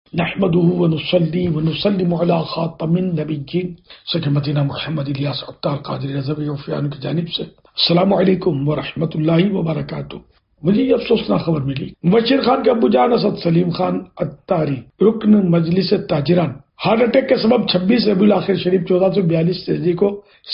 نحمده ونصلي ونسلم على خاتم النبیین سید مدینہ محمد الیاس عطار قادری رضوی عفیان کی جانب سے السلام علیکم ورحمۃ اللہ وبرکاتہ۔ مجھے یہ افسوسناک خبر ملی، مبشر خان کے ابو جان اسد سلیم خان عطاری رکن مجلس تاجران ہارٹ اٹیک کے سبب 26 ربیع الاخر شریف 1442 ہجری کو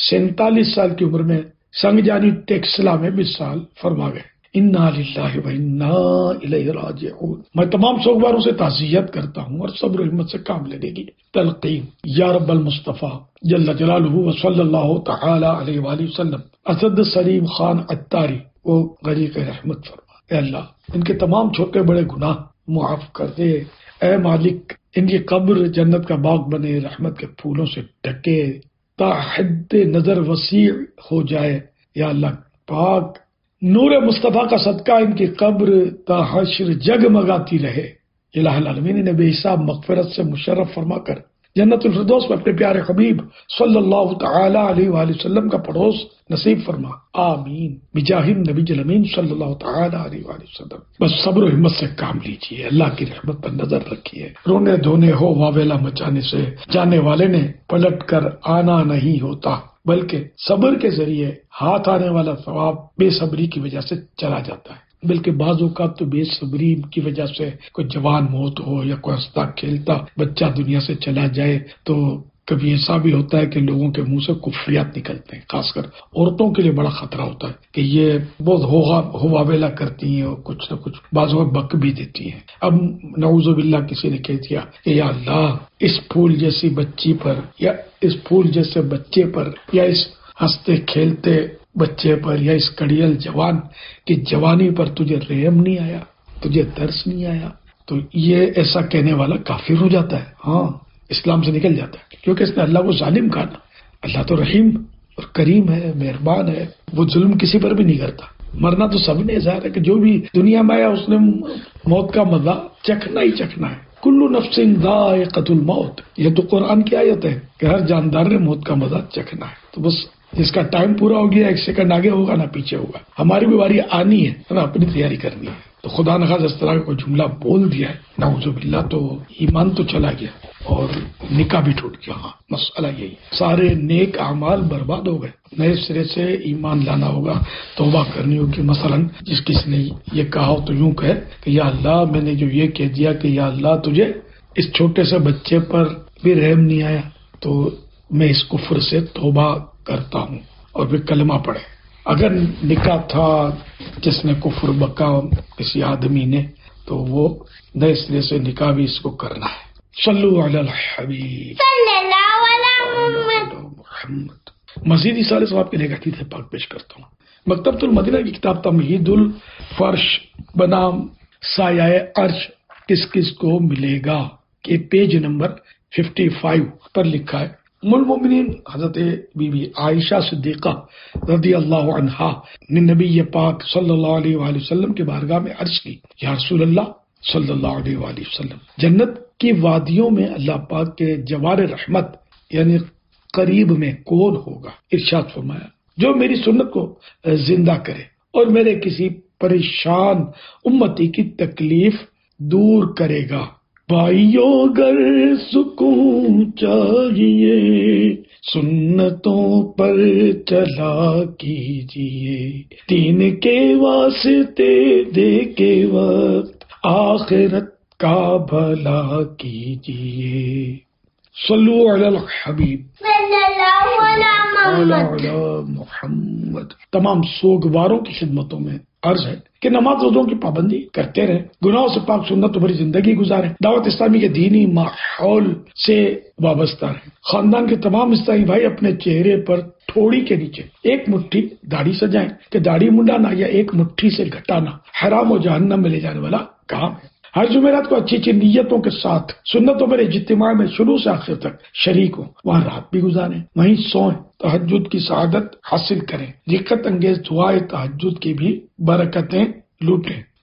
47 سال کی عمر میں سنگ جانی ٹیکسلا میں وصال فرما گئے۔ انا للہ و انا الیہ راجعون۔ میں تمام سوگواروں سے تعزیت کرتا ہوں اور صبر و ہمت سے کام لینے کی تلقین۔ یا رب المصطفیٰ جل جلالہ و صلی اللہ تعالی علیہ وآلہ وسلم اسد سلیم خان عطاری کو غریق رحمت فرما۔ اے اللہ ان کے تمام چھوٹے بڑے گناہ معاف کر دے۔ اے مالک ان کی قبر جنت کا باغ بنے، رحمت کے پھولوں سے ڈھکے تا حد نظر وسیع ہو جائے۔ یا اللہ پاک نور مصطفیٰ کا صدقہ ان کی قبر تا حشر جگمگاتی رہے۔ الہ العالمین انہیں بے حساب مغفرت سے مشرف فرما کر جنت الفردوس میں اپنے پیارے حبیب صلی اللہ تعالی علیہ وآلہ وسلم کا پڑوس نصیب فرما، آمین بجاہ نبی الامین صلی اللہ تعالی علیہ وآلہ وسلم۔ بس صبر و ہمت سے کام لیجیے، اللہ کی رحمت پر نظر رکھیے۔ رونے دھونے ہو واویلا مچانے سے جانے والے نے پلٹ کر آنا نہیں ہوتا، بلکہ صبر کے ذریعے ہاتھ آنے والا ثواب بے صبری کی وجہ سے چلا جاتا ہے۔ بلکہ بعض اوقات تو بے صبری کی وجہ سے کوئی جوان موت ہو یا کوئی ہنستا کھیلتا بچہ دنیا سے چلا جائے تو کبھی ایسا بھی ہوتا ہے کہ لوگوں کے منہ سے کفریات نکلتے ہیں، خاص کر عورتوں کے لیے بڑا خطرہ ہوتا ہے کہ یہ بہت ہواویلا کرتی ہیں اور کچھ نہ کچھ بعض اوقات بک بھی دیتی ہیں۔ اب نعوذ باللہ کسی نے کہہ دیا کہ یا اللہ اس پھول جیسی بچی پر یا اس پھول جیسے بچے پر یا اس ہنستے کھیلتے بچے پر یا اس کڑیل جوان کی جوانی پر تجھے رحم نہیں آیا، تجھے ترس نہیں آیا، تو یہ ایسا کہنے والا کافر ہو جاتا ہے، ہاں اسلام سے نکل جاتا ہے، کیونکہ اس نے اللہ کو ظالم کہا نا۔ اللہ تو رحیم اور کریم ہے، مہربان ہے، وہ ظلم کسی پر بھی نہیں کرتا۔ مرنا تو سب نے ظاہر ہے کہ جو بھی دنیا میں آیا اس نے موت کا مزہ چکھنا ہی چکھنا ہے۔ کل نفس ذائقۃ الموت، یہ تو قرآن کی آیت ہے کہ ہر جاندار نے موت کا مزہ چکھنا ہے۔ تو بس جس کا ٹائم پورا ہو گیا، ایک سیکنڈ آگے ہوگا نہ پیچھے ہوگا، ہماری بھی باری آنی ہے نا، اپنی تیاری کرنی ہے۔ تو خدا نخواستہ اس طرح کا کوئی جملہ بول دیا ہے نعوذ باللہ تو ایمان تو چلا گیا اور نکاح بھی ٹوٹ گیا۔ ہاں مسئلہ یہی، سارے نیک اعمال برباد ہو گئے، نئے سرے سے ایمان لانا ہوگا، توبہ کرنی ہوگی۔ مثلا جس کسی نے یہ کہا ہو تو یوں کہے کہ یا اللہ میں نے جو یہ کہہ دیا کہ یا اللہ تجھے اس چھوٹے سے بچے پر بھی رحم نہیں آیا تو میں اس کفر سے توبہ کرتا ہوں، اور پھر کلمہ پڑھے۔ اگر نکاح تھا جس نے کفر بکا کسی آدمی نے تو وہ نئے سرے سے نکاح بھی اس کو کرنا ہے۔ صلو علی الحبیب صلی اللہ علیہ محمد۔ مزید اصالہ ثواب کے لیے حدیث پاک پیش کرتا ہوں۔ مکتبۃ المدینہ کی کتاب تمہید الفرش بنام سایہ عرش کس کس کو ملے گا کہ پیج نمبر 55 پر لکھا ہے، ام المؤمنین حضرت بی بی عائشہ صدیقہ رضی اللہ عنہا نے نبی پاک صلی اللہ علیہ وآلہ وسلم کے بارگاہ میں عرض کی، یا رسول اللہ صلی اللہ علیہ وآلہ وسلم، جنت کی وادیوں میں اللہ پاک کے جوار رحمت یعنی قریب میں کون ہوگا؟ ارشاد فرمایا، جو میری سنت کو زندہ کرے اور میرے کسی پریشان امتی کی تکلیف دور کرے گا۔ بھائیو گر سکون چاہیے سنتوں پر چلا کیجیے، دین کے واسطے دے کے وقت آخرت کا بھلا کیجیے۔ صلو علی الحبیب صلی اللہ علی محمد۔ تمام سوگواروں کی خدمتوں میں عرض ہے کہ نماز روزوں کی پابندی کرتے رہیں، گناہوں سے پاک سنت بھری زندگی گزاریں، دعوت اسلامی کے دینی ماحول سے وابستہ رہیں۔ خاندان کے تمام اسلامی بھائی اپنے چہرے پر تھوڑی کے نیچے ایک مٹھی داڑھی سجائیں کہ داڑھی منڈانا یا ایک مٹھی سے گھٹانا حرام و جہنم میں لے جانے والا کام ہے۔ ہر جمعرات کو اچھی اچھی نیتوں کے ساتھ سنتوں پر اجتماع میں شروع سے آخر تک شریک ہوں، وہاں رات بھی گزاریں، وہیں سوئیں، تہجد کی سعادت حاصل کریں، دقت انگیز دعائے تہجد کی بھی برکتیں لوٹیں۔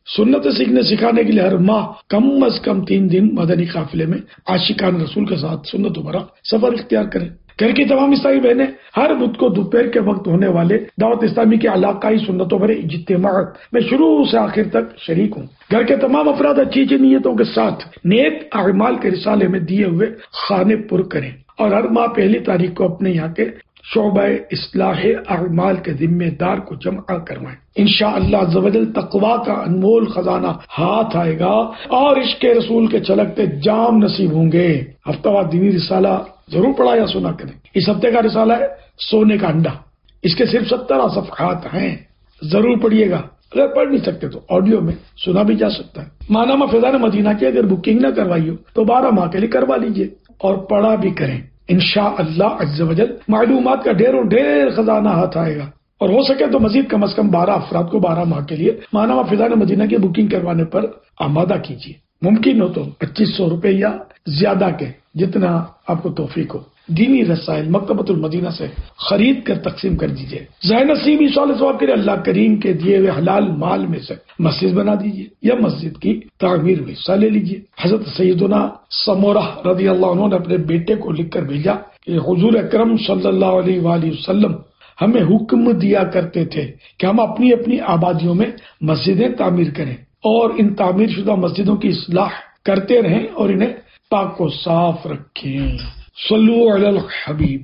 سنت سیکھنے سکھانے کے لیے ہر ماہ کم از کم 3 دن مدنی قافلے میں عاشقان رسول کے ساتھ سنتوں پر سفر اختیار کریں۔ گھر کی تمام عیسائی بہنیں ہر بدھ کو دوپہر کے وقت ہونے والے دعوت اسلامی کے علاقائی سنتوں پر اجتماع میں شروع سے آخر تک شریک ہوں۔ گھر کے تمام افراد اچھی نیتوں کے ساتھ نیک اعمال کے رسالے میں دیے ہوئے خانے پر کریں اور ہر ماہ پہلی تاریخ کو اپنے یہاں کے شعبہ اصلاح اعمال کے ذمہ دار کو جمع کروائیں۔ انشاءاللہ عز و جل تقویٰ کا انمول خزانہ ہاتھ آئے گا اور عشق رسول کے چھلکتے جام نصیب ہوں گے۔ ہفتہ وار دینی رسالہ ضرور پڑھا یا سنا کریں۔ اس ہفتے کا رسالہ ہے سونے کا انڈا۔ اس کے صرف 17 صفحات ہیں، ضرور پڑھیے گا۔ اگر پڑھ نہیں سکتے تو آڈیو میں سنا بھی جا سکتا ہے۔ ماہنامہ فیضان مدینہ کی اگر بکنگ نہ کروائی ہو تو 12 ماہ کے لیے کروا لیجئے اور پڑھا بھی کریں۔ انشاءاللہ عز و جل معلومات کا ڈھیر خزانہ ہاتھ آئے گا، اور ہو سکے تو مزید کم از کم 12 افراد کو 12 ماہ کے لیے ماہنامہ فیضان مدینہ کی بکنگ کروانے پر آمادہ کیجیے۔ ممکن ہو تو 2500 روپے یا زیادہ کے، جتنا آپ کو توفیق ہو، دینی رسائل مکتبۃ المدینہ سے خرید کر تقسیم کر دیجیے۔ ظاہر نصیب انشاءاللہ ثواب کے لیے اللہ کریم کے دیے ہوئے حلال مال میں سے مسجد بنا دیجیے یا مسجد کی تعمیر میں حصہ لے لیجیے۔ حضرت سیدنا سمورہ رضی اللہ عنہ نے اپنے بیٹے کو لکھ کر بھیجا کہ حضور اکرم صلی اللہ علیہ وآلہ وسلم ہمیں حکم دیا کرتے تھے کہ ہم اپنی اپنی آبادیوں میں مسجدیں تعمیر کریں اور ان تعمیر شدہ مسجدوں کی اصلاح کرتے رہیں اور انہیں پاک و صاف رکھیں۔ صلو علی الحبیب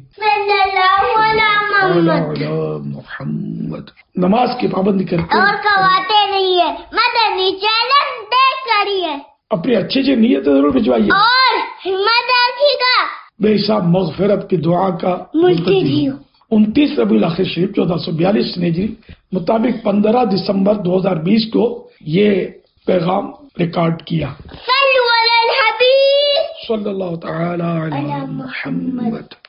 علی محمد۔ نماز کی پابندی کرتے اور کواتے نہیں ہے، مدنی چینل دیکھ کریے، اپنی اچھی نیتیں ضرور بھجوائیے اور ہمت رکھیے گا۔ بے حساب مغفرت کی دعا کا ملتجی 29 ربیع الاخر شریف 1442 ہجری مطابق 15 دسمبر 2020 کو یہ پیغام ریکارڈ کیا۔ صلو علی الحبیب صلی اللہ تعالی علی محمد۔